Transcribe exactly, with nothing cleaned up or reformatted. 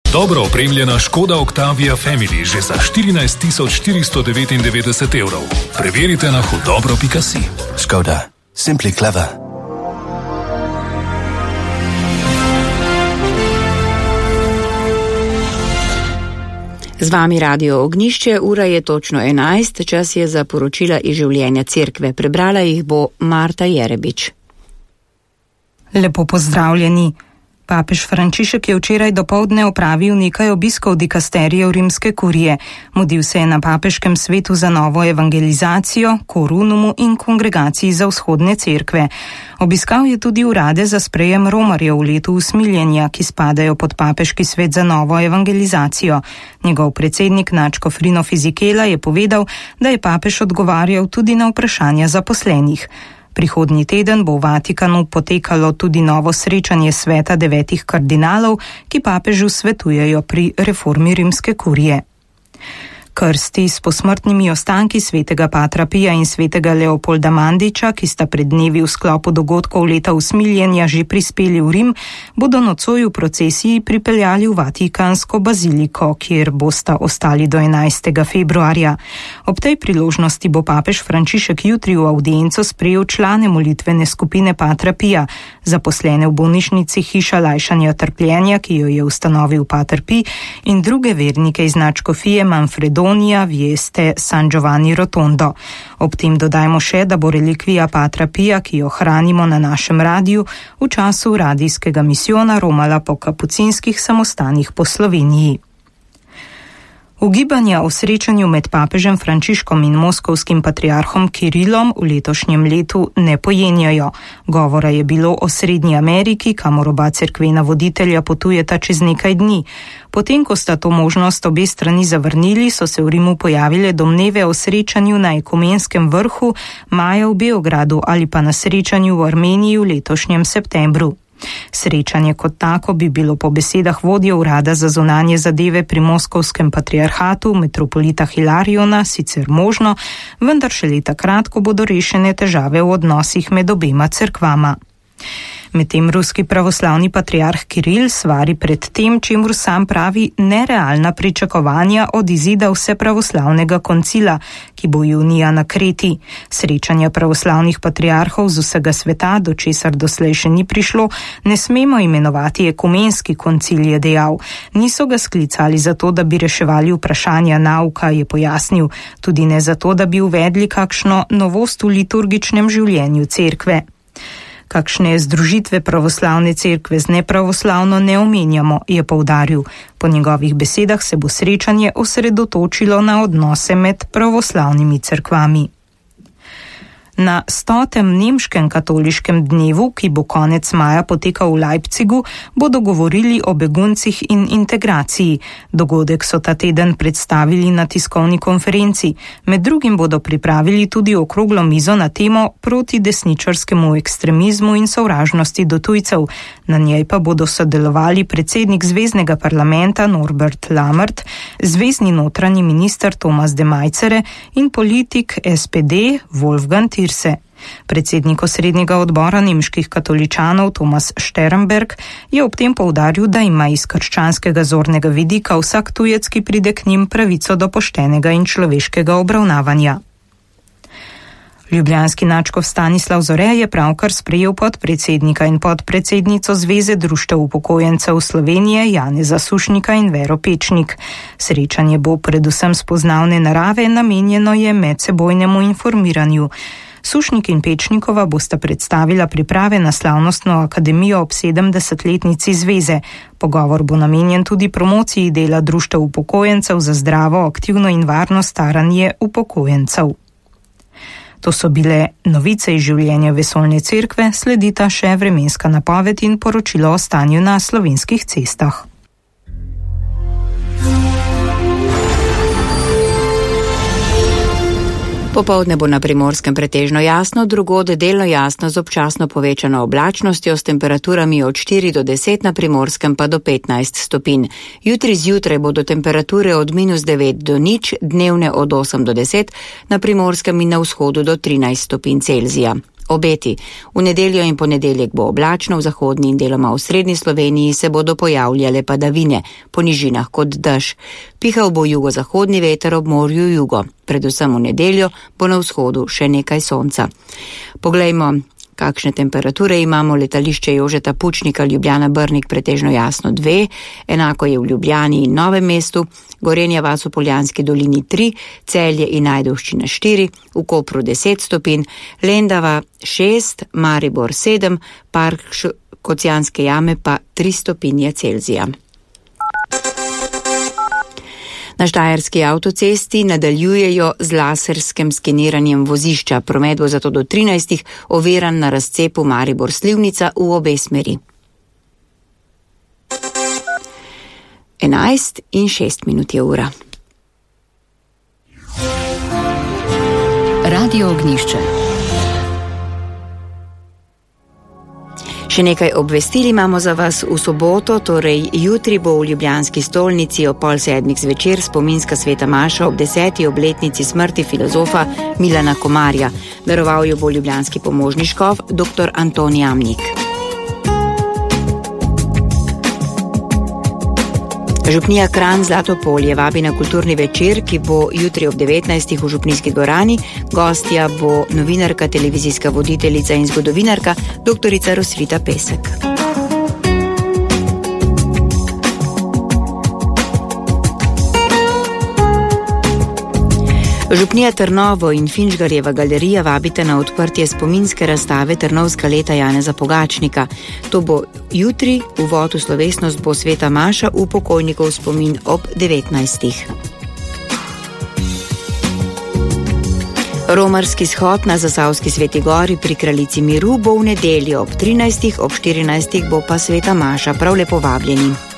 Dobro opremljena Škoda Octavia Family že za štirinajst tisoč štiristo devetindevetdeset evrov. Preverite na hudobro pika si. Škoda. Simply clever. Z vami Radio Ognjišče, ura je točno enajst, čas je za poročila iz življenja cerkve. Prebrala jih bo Marta Jerebič. Lepo pozdravljeni. Papež Frančišek je včeraj dopoldne opravil nekaj obiskov dikasterijev rimske kurije. Mudil se je na papeškem svetu za novo evangelizacijo, korunumu in kongregaciji za vzhodne cerkve. Obiskal je tudi urade za sprejem romarjev v letu usmiljenja, ki spadajo pod papeški svet za novo evangelizacijo. Njegov predsednik Načko Frino Fizikela je povedal, da je papež odgovarjal tudi na vprašanja zaposlenih. Prihodnji teden bo v Vatikanu potekalo tudi novo srečanje sveta devetih kardinalov, ki papežu svetujejo pri reformi rimske kurije. Krsti s posmrtnimi ostanki svetega Patra Pija in svetega Leopolda Mandiča, ki sta pred dnevi v sklopu dogodkov leta usmiljenja že prispeli v Rim, bodo nocoj v procesiji pripeljali v Vatikansko baziliko, kjer bosta ostali do enajstega februarja. Ob tej priložnosti bo papež Frančišek jutri v avdienco sprejel člane molitvene skupine Patra Pija, zaposlene v bolnišnici Hiša lajšanja trpljenja, ki jo je ustanovil Pater Pi, in druge vernike iz nadškofije Manfredonija, Vieste, San Giovanni Rotondo. Ob tem dodajmo še, da bo relikvija Patra Pija, ki jo hranimo na našem radiju, v času radijskega misijona romala po kapucinskih samostanih po Sloveniji. Ugibanja o srečanju med papežem Frančiškom in moskovskim patriarhom Kirilom v letošnjem letu ne pojenjajo. Govora je bilo o Srednji Ameriki, kamor oba cerkvena voditelja potujeta čez nekaj dni. Potem, ko sta to možnost obe strani zavrnili, so se v Rimu pojavile domneve o srečanju na ekumenskem vrhu maja v Beogradu ali pa na srečanju v Armeniji v letošnjem septembru. Srečanje kot tako bi bilo po besedah vodje urada za zunanje zadeve pri moskovskem patriarhatu metropolita Hilariona sicer možno, vendar šele takrat, ko bodo rešene težave v odnosih med obema cerkvama. Medtem ruski pravoslavni patriarh Kiril svari pred tem, čemur sam pravi nerealna pričakovanja od izida vsepravoslavnega koncila, ki bo junija na Kreti. Srečanja pravoslavnih patriarhov z vsega sveta, do česar doslej še ni prišlo, ne smemo imenovati ekumenski koncil, je dejal. Niso ga sklicali zato, da bi reševali vprašanja nauka, je pojasnil, tudi ne zato, da bi uvedli kakšno novost v liturgičnem življenju cerkve. Kakšne združitve pravoslavne cerkve z nepravoslavno ne omenjamo, je poudaril. Po njegovih besedah se bo srečanje osredotočilo na odnose med pravoslavnimi cerkvami. Na stotem nemškem katoliškem dnevu, ki bo konec maja potekal v Leipzigu, bodo govorili o beguncih in integraciji. Dogodek so ta teden predstavili na tiskovni konferenci. Med drugim bodo pripravili tudi okroglo mizo na temo proti desničarskemu ekstremizmu in sovražnosti do tujcev. Na njej pa bodo sodelovali predsednik zveznega parlamenta Norbert Lammert, zvezni notranji minister Thomas de Maizière in politik S P D Wolfgang Thierse. Predsednik osrednjega odbora nemških katoličanov Thomas Sternberg je ob tem poudaril, da ima iz krščanskega zornega vidika vsak tujec, ki pride k njim, pravico do poštenega in človeškega obravnavanja. Ljubljanski nadškof Stanislav Zore je pravkar sprejel podpredsednika in podpredsednico Zveze društev upokojencev Slovenije Janeza Sušnika in Vero Pečnik. Srečanje bo predvsem spoznavne narave, namenjeno je medsebojnemu informiranju. Sušnik in Pečnikova bosta predstavila priprave na slavnostno akademijo ob sedemdesetletnici zveze. Pogovor bo namenjen tudi promociji dela društev upokojencev za zdravo, aktivno in varno staranje upokojencev. To so bile novice iz življenja vesoljne cerkve, sledita še vremenska napoved in poročilo o stanju na slovenskih cestah. Popoldne bo na Primorskem pretežno jasno, drugod delno jasno z občasno povečano oblačnostjo s temperaturami od štiri do deset, na Primorskem pa do petnajst stopinj. Jutri zjutraj bodo temperature od minus devet do nič, dnevne od osem do deset, na Primorskem in na vzhodu do trinajst stopinj Celzija. Obeti. V nedeljo in ponedeljek bo oblačno, v zahodni in deloma v srednji Sloveniji se bodo pojavljale padavine, po nižinah kot dež. Pihal bo jugozahodni veter, ob morju jugo. Predvsem v nedeljo bo na vzhodu še nekaj sonca. Poglejmo, kakšne temperature imamo. Letališče Jožeta Pučnika Ljubljana Brnik pretežno jasno dve, enako je v Ljubljani in Novem mestu, Gorenja vas v Poljanski dolini tri, Celje in Ajdovščina štiri, v Kopru deset stopinj, Lendava šest, Maribor sedem, Park Škocjanske jame pa tri stopinje Celzija. Na štajerski avtocesti nadaljujejo z laserskim skeniranjem vozišča. Promet bo zato do trinajstih oviran na razcepu Maribor-Slivnica v obe smeri. enajst in šest minut je ura. Radio Ognjišče. Še nekaj obvestil imamo za vas. V soboto, torej jutri, bo v ljubljanski stolnici ob pol sedmih zvečer spominska sveta maša ob deseti obletnici smrti filozofa Milana Komarja. Daroval jo bo ljubljanski pomožni škof dr. Anton Jamnik. Župnija Kranj Zlato polje vabi na kulturni večer, ki bo jutri ob devetnajstih v župnijski dvorani. Gostja bo novinarka, televizijska voditeljica in zgodovinarka doktorica Rosvita Pesek. Župnija Trnovo in Finžgarjeva galerija vabite na odprtje spominske razstave Trnovska leta Janeza Pogačnika. To bo jutri, uvod v slovesnost bo sveta maša v pokojnikov spomin ob devetnajstih. Romarski shod na Zasavski Sveti gori pri Kraljici miru bo v nedeljo ob trinajstih, ob štirinajstih bo pa sveta maša. Prav lepo vabljeni.